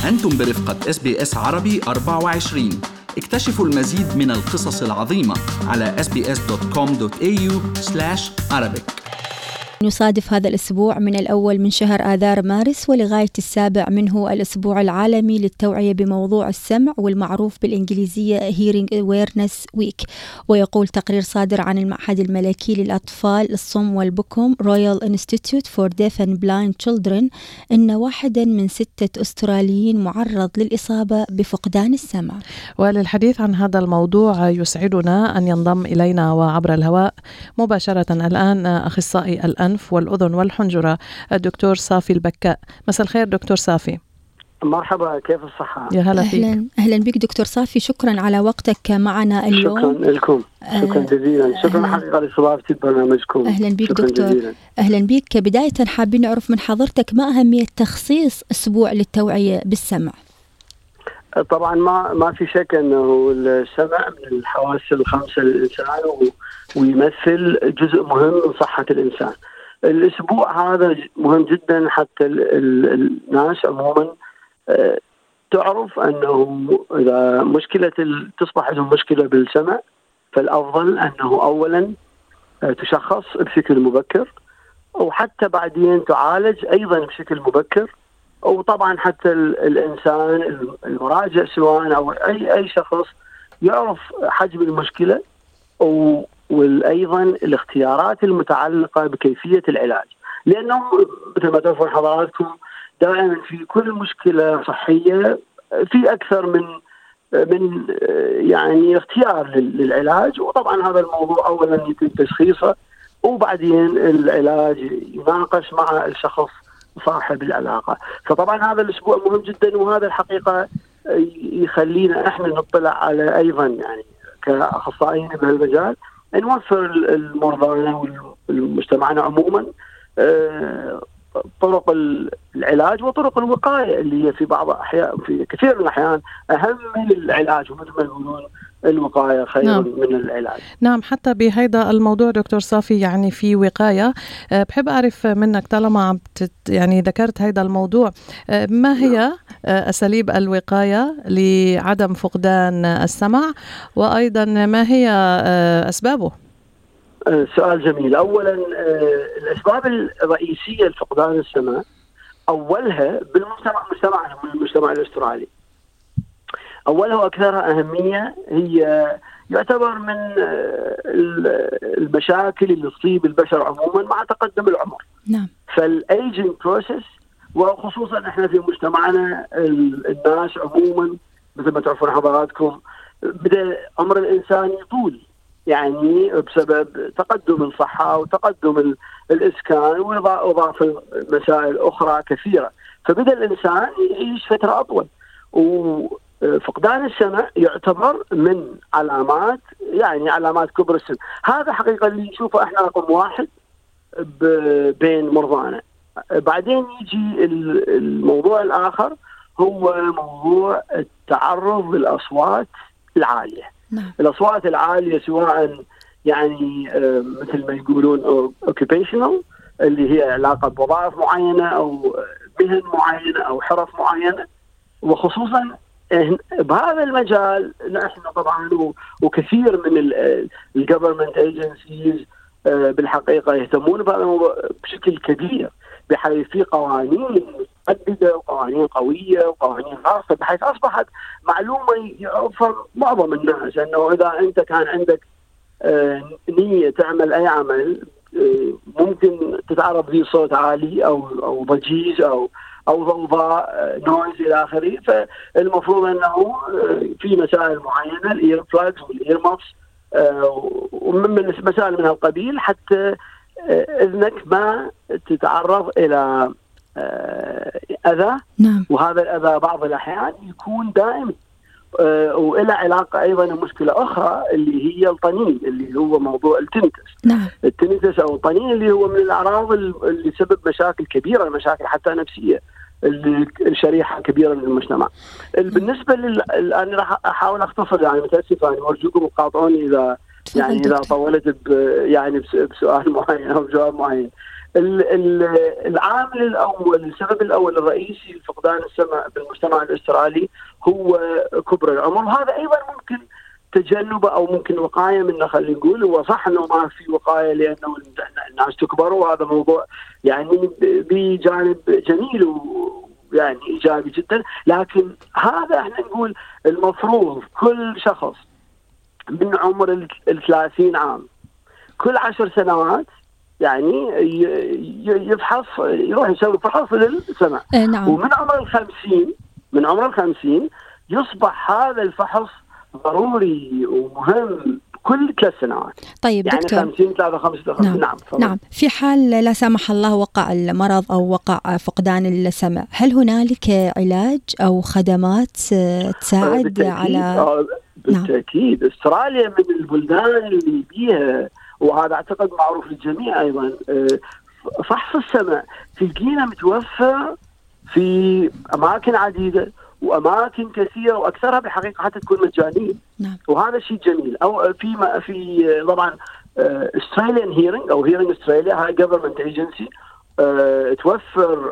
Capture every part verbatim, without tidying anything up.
أنتم برفقة إس بي إس عربي أربعة وعشرين. اكتشفوا المزيد من القصص العظيمة على إس بي إس دوت كوم دوت إيه يو سلاش عربيك. يصادف هذا الأسبوع من الأول من شهر آذار مارس ولغاية السابع منه الأسبوع العالمي للتوعية بموضوع السمع والمعروف بالإنجليزية Hearing Awareness Week. ويقول تقرير صادر عن المعهد الملكي للأطفال الصم والبكم Royal Institute for Deaf and Blind Children إن واحدا من ستة أستراليين معرض للإصابة بفقدان السمع. وللحديث عن هذا الموضوع يسعدنا أن ينضم إلينا وعبر الهواء مباشرة الآن أخصائي الأنف والأذن والحنجرة الدكتور صافي البكاء. مساء الخير دكتور صافي. مرحبا، كيف الصحة؟ يا هلا فيك. أهلا, أهلا بك دكتور صافي، شكرا على وقتك معنا اليوم. شكرا لكم، شكرا جزيلا، شكرا حقيقة لاستضافتي برنامجكم. أهلا بك دكتور جزيلا. أهلا بك. بداية حابين نعرف من حضرتك ما أهمية تخصيص أسبوع للتوعية بالسمع؟ طبعا ما ما في شك أنه السمع من الحواس الخمسة للإنسان ويمثل جزء مهم من صحة الإنسان. الأسبوع هذا مهم جدا حتى الناس عموما تعرف أنه إذا مشكلة تصبح عندهم مشكلة بالسمع فالأفضل أنه أولا تشخص بشكل مبكر، وحتى بعدين تعالج أيضا بشكل مبكر. وطبعا حتى الإنسان المراجع سواء أو أي أي شخص يعرف حجم المشكلة وأيضا الاختيارات المتعلقة بكيفية العلاج، لأنه مثل ما تعرفون حضراتكم دائما في كل مشكلة صحية في أكثر من من يعني اختيار للعلاج. وطبعا هذا الموضوع أولا يتم تشخيصه وبعدين العلاج يناقش مع الشخص صاحب العلاقة. فطبعا هذا الأسبوع مهم جدا، وهذا الحقيقة يخلينا احنا نطلع على أيضا يعني كأخصائيين بهالمجال نوفر المرضى والمجتمعنا عموما طرق العلاج وطرق الوقاية اللي هي في بعض الأحيان في كثير من الأحيان أهم من العلاج، ومثل ما يقولون الوقاية خير نعم. من العلاج. نعم، حتى بهذا الموضوع دكتور صافي يعني في وقاية، بحب أعرف منك طالما عم يعني ذكرت هذا الموضوع، ما هي نعم. أساليب الوقاية لعدم فقدان السمع، وأيضا ما هي أسبابه؟ سؤال جميل. أولا الأسباب الرئيسية لفقدان السمع أولها بالمجتمع مجتمعنا من المجتمع الأسترالي، أولها وأكثرها أهمية هي يعتبر من المشاكل اللي تصيب البشر عموما مع تقدم العمر. نعم. فالأيجنج بروسيس، وخصوصا احنا في مجتمعنا الناس عموما مثل ما تعرفون حضراتكم بدأ عمر الإنسان يطول، يعني بسبب تقدم الصحة وتقدم الإسكان وإضافة مسائل أخرى كثيرة، فبدأ الإنسان يعيش فترة أطول. وفقدان السمع يعتبر من علامات يعني علامات كبر السن. هذا حقيقة اللي نشوفه احنا رقم واحد بين مرضانا. بعدين يجي الموضوع الآخر هو موضوع التعرض للأصوات العالية. نعم. الأصوات العالية سواء يعني مثل ما يقولون occupational اللي هي علاقة بوظائف معينة أو مهن معينة أو حرف معينة، وخصوصا بهذا المجال نحن طبعا وكثير من ال government agencies بالحقيقة يهتمون بهذا الموضوع بشكل كبير، بحيث في قوانين متعددة وقوانين قوية وقوانين خاصة، بحيث أصبحت معلومة يعرفها معظم الناس أنه إذا أنت كان عندك نية تعمل أي عمل ممكن تتعرض لي صوت عالي أو أو ضجيج أو أو ضوضاء نويز إلى آخره، فالمفروض أنه في مسائل معينة الإير بلاجز والإير مافس ومن مسائل من هالقبيل حتى إذنك ما تتعرض إلى أذى. نعم. وهذا الأذى بعض الأحيان يكون دائم وإلى علاقة أيضا مشكلة أخرى اللي هي الطنين اللي هو موضوع التنتس. نعم. التنتس أو الطنين اللي هو من الأعراض اللي سبب مشاكل كبيرة، مشاكل حتى نفسية الشريحة كبيرة من المجتمع. بالنسبة لل أنا راح أحاول أختصر يعني متأسف يعني أرجوكم تقاطعوني إذا يعني إذا طولت ب يعني بسؤال معين أو بجواب معين. العامل الأول، السبب الأول الرئيسي لفقدان السمع بالمجتمع الأسترالي هو كبر العمر. هذا أيضا ممكن تجنبه أو ممكن وقاية منه. خلينا نقول هو صح أنه ما في وقاية لأنه الناس تكبر، وهذا موضوع يعني بجانب جميل ويعني إيجابي جدا، لكن هذا احنا نقول المفروض كل شخص من عمر الثلاثين عام كل عشر سنوات يعني يفحص، يروح يسوي فحص للسمع. نعم. ومن عمر الخمسين من عمر الخمسين يصبح هذا الفحص ضروري ومهم كل ثلاث سنوات. طيب يعني دكتور، خمسين ثلاثة وخمسين. نعم. نعم. نعم. في حال لا سمح الله وقع المرض أو وقع فقدان السمع، هل هنالك علاج أو خدمات تساعد بالتأكيد. على؟ بالتأكيد. نعم. استراليا من البلدان اللي بيها، وهذا أعتقد معروف للجميع أيضا، فحص السمع تلقينا متوفر في أماكن عديدة وأماكن كثيرة، وأكثرها بالحقيقة حتى تكون مجانية. نعم. وهذا شيء جميل. أو في في طبعا Australian Hearing أو Hearing Australia، هاي government agency توفر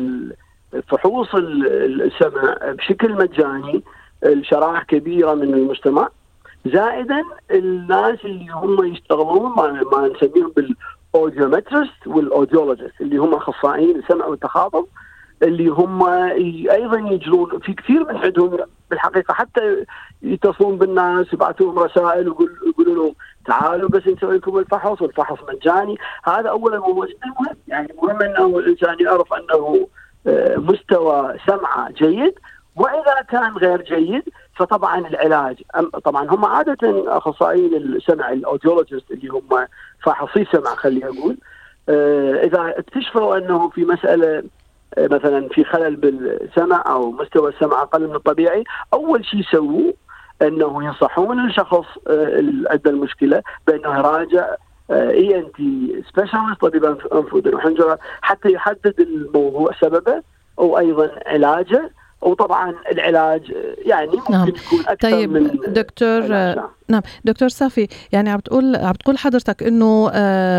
فحوص السمع بشكل مجاني لشرائح كبيرة من المجتمع. زائدا الناس اللي هم يشتغلون ما, ما نسميهم بالاوديومترست والاوديولوجيست، اللي هم اخصائيين السمع والتخاطب، اللي هم ايضا يجرون في كثير من عندهم بالحقيقه، حتى يتصلون بالناس يبعثون رسائل ويقولوا لهم تعالوا بس نسوي لكم الفحص، والفحص مجاني. هذا اولا هو المهم، يعني مهم انه الانسان يعرف انه مستوى سمعه جيد، واذا كان غير جيد فطبعا العلاج. طبعا هم عاده اخصائيين السمع الاوديولوجيست اللي هم فاحصي سمع خلينا نقول، اذا اكتشفوا انه في مساله مثلا في خلل بالسمع او مستوى السمع اقل من الطبيعي، اول شيء يسووه انه ينصحون الشخص اللي عنده المشكله بانه يراجع اي ان تي سبيشالست، طبيب انف واذن وحنجره، حتى يحدد الموضوع سببه وايضا علاجه. وطبعا العلاج يعني ممكن نعم. يكون اكثر. طيب من دكتور علاج. نعم دكتور صافي، يعني عم بتقول عم بتقول حضرتك انه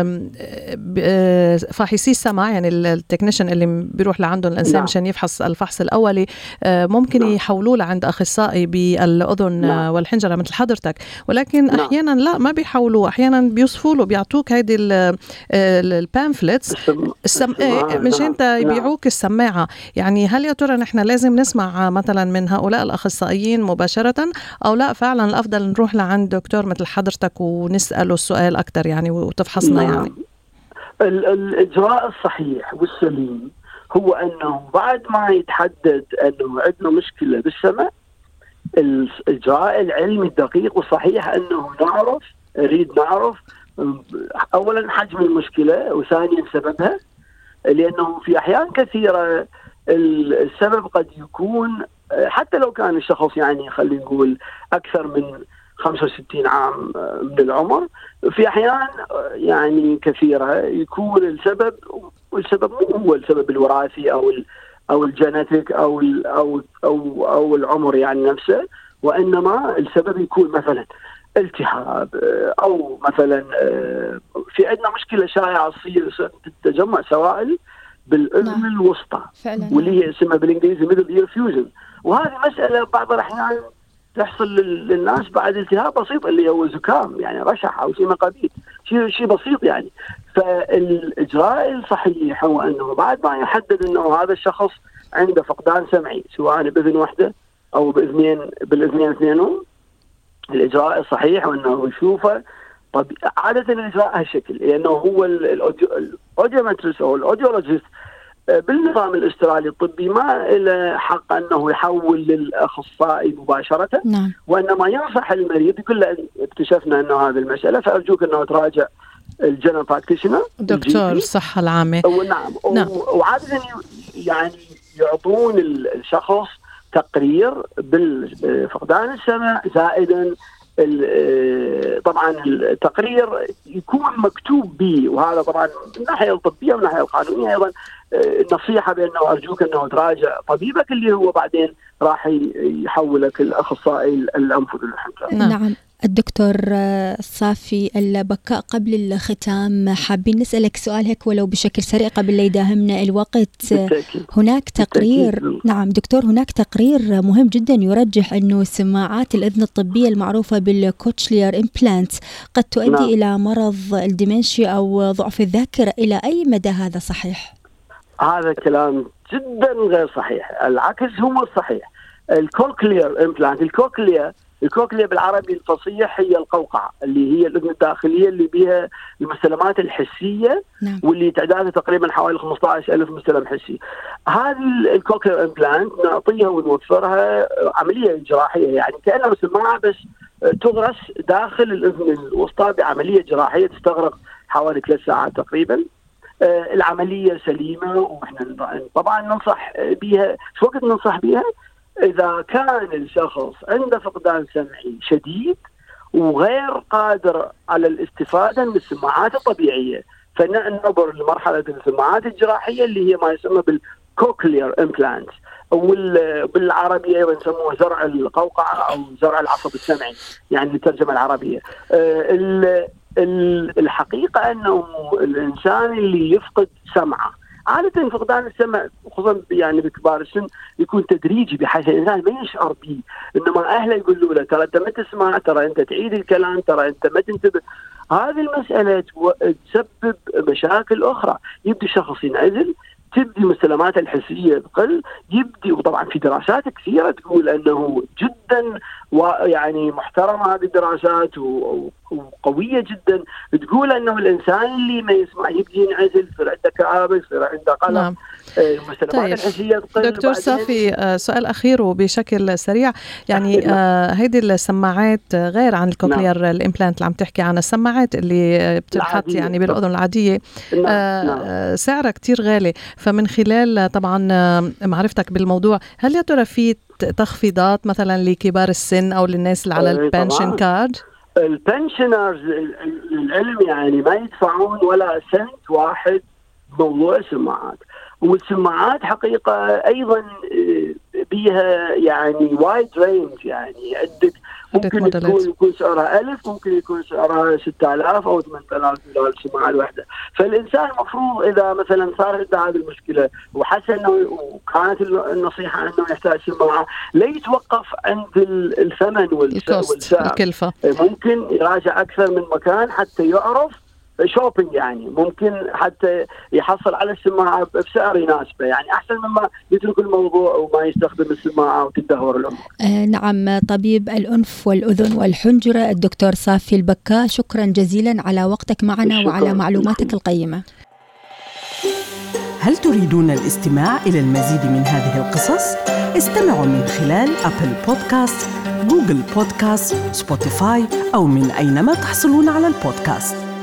فاحصي السمع، يعني التكنيشن اللي بيروح لعندهم الانسان مشان نعم. يفحص الفحص الاولي، ممكن نعم. يحولوه لعند اخصائي بالاذن نعم. والحنجره مثل حضرتك، ولكن نعم. احيانا لا ما بيحولوه، احيانا بيوصفوا له بيعطوك هيدي البامفلتس السم... مشان يبيعوك السماعه. يعني هل يا ترى نحن لازم نسمع مثلا من هؤلاء الاخصائيين مباشره، او لا فعلا الافضل نروح لعند عند دكتور مثل حضرتك ونسأله السؤال أكتر يعني وتفحصنا؟ نعم. يعني الإجراء الصحيح والسليم هو أنه بعد ما يتحدد أنه عندنا مشكلة بالسمع، الإجراء العلمي الدقيق والصحيح أنه نعرف نريد نعرف أولا حجم المشكلة، وثانيا سببها، لأنه في أحيان كثيرة السبب قد يكون حتى لو كان الشخص يعني خلينا نقول أكثر من خمسة وستين عام من العمر، في أحيان يعني كثيرة يكون السبب والسبب مو هو السبب الوراثي أو ال أو الجينيتيك أو ال أو أو أو العمر يعني نفسه، وإنما السبب يكون مثلا التهاب، أو مثلا في عندنا مشكلة شائعة تصير تجمع سوائل بالأذن نعم. الوسطى، واللي هي اسمها بالإنجليزي middle ear fusion، وهذه مسألة بعض الأحيان تحصل للناس بعد التهاب بسيط اللي هو زكام يعني رشح أو شيء ما قبيل، شيء شيء بسيط يعني. فالإجراء الصحيح هو أنه بعد ما يحدد أنه هذا الشخص عنده فقدان سمعي سواء بإذن واحدة أو بإذنين بالإذنين اثنينهم، الإجراء الصحيح هو أنه يشوفه. طب عادة الإجراء هالشكل، لأنه هو الأوديومتريست أو الأوديولوجيست بالنظام الاسترالي الطبي ما له حق أنه يحول للأخصائي مباشرة نعم. وإنما ينصح المريض، يقول له اكتشفنا أنه هذه المسألة فأرجوك أنه تراجع الجنرال براكتيشنر دكتور الصحة العامة. نعم. نعم. وعادة يعني يعطون الشخص تقرير بالفقدان السمع، زائدا طبعا التقرير يكون مكتوب به، وهذا طبعا من الناحيه الطبيه ومن الناحيه القانونيه ايضا النصيحه بانه ارجوك انه تراجع طبيبك اللي هو بعدين راح يحولك الاخصائي الانف واذن وحنجره. نعم. الدكتور صافي البكاء، قبل الختام حابين نسألك سؤال هيك ولو بشكل سريع قبل لا يداهمنا الوقت. بالتأكيد. هناك تقرير بالتأكيد. نعم دكتور، هناك تقرير مهم جدا يرجح أنه سماعات الأذن الطبية المعروفة بالكوتشلير إمبلانت قد تؤدي نعم. إلى مرض الديمنشيا أو ضعف الذاكرة. إلى أي مدى هذا صحيح؟ هذا كلام جدا غير صحيح، العكس هو الصحيح. الكوكلير إمبلانت، الكوكليا الكوكليا بالعربي الفصيح هي القوقعة اللي هي الأذن الداخلية اللي بها المستلمات الحسية نعم. واللي تعدادها تقريبا حوالي خمسة عشر ألف مستلم حسي. هذه الكوكلير إمبلانت نعطيها ونوفرها عملية جراحية، يعني كأنها سماعة بس تغرس داخل الأذن الوسطى بعملية جراحية تستغرق حوالي ثلاث ساعات تقريبا. آه العملية سليمة وإحنا طبعا ننصح بها. شو وقت ننصح بها؟ إذا كان الشخص عنده فقدان سمعي شديد وغير قادر على الاستفادة من السماعات الطبيعية، فنعبر لمرحلة السماعات الجراحية اللي هي ما يسمى بالكوكلير إمبلانت، وبالعربية أيضا يسموه زرع القوقعة أو زرع العصب السمعي، يعني الترجمة العربية. الحقيقة أنه الإنسان اللي يفقد سمعه عادة فقدان السمع خصوصا يعني بكبار السن يكون تدريجي بحيث الإنسان ما يشعر به، إنما أهله يقولوا له ترى أنت ما تسمع، ترى أنت تعيد الكلام، ترى أنت ما تنتبه. هذه المسألة تسبب مشاكل أخرى، يبدي الشخص ينعزل، تبدي المستلمات الحسية تقل، يبدي. وطبعا في دراسات كثيرة تقول أنه جدا ويعني محترمة هذه الدراسات وقوية جدا تقول أنه الإنسان اللي ما يسمع يبدي ينعزل، يصير عنده كآبة، يصير عنده قلق. نعم. المستلمات طيب. الحسية تقل. دكتور صافي سؤال أخير وبشكل سريع، يعني آه هيدي السماعات غير عن الكوكلير نعم. الإمبلانت اللي عم تحكي عنها، السماعات اللي بتنحط يعني بالأذن العادية نعم. آه نعم. سعرها كتير غالي، فمن خلال طبعا معرفتك بالموضوع هل يا ترى في تخفيضات مثلا لكبار السن أو للناس اللي على البنشن كارد؟ البنشنرز العلم يعني ما يدفعون ولا سنت واحد موضوع السماعات، والسماعات حقيقة أيضا بيها يعني وايد رينج، يعني عندك ممكن تكون يكون سعرها ألف، ممكن يكون سعرها ستة آلاف أو ثمانية آلاف دولار السماعة الواحدة. فالإنسان مفروض إذا مثلا صار عنده هذه المشكلة وحس أنه وكانت النصيحة أنه يحتاج سماعة، لا يتوقف عند الثمن والسعر، الكلفة. ممكن يراجع أكثر من مكان حتى يعرف شوبينج، يعني ممكن حتى يحصل على السماعة بسعر يناسبه، يعني أحسن مما يترك الموضوع وما يستخدم السماعة وتدهور الأمور. آه نعم. طبيب الأنف والأذن والحنجرة الدكتور صافي البكاء، شكرا جزيلا على وقتك معنا وعلى معلوماتك القيمة. هل تريدون الاستماع إلى المزيد من هذه القصص؟ استمعوا من خلال أبل بودكاست، جوجل بودكاست، سبوتيفاي أو من أينما تحصلون على البودكاست.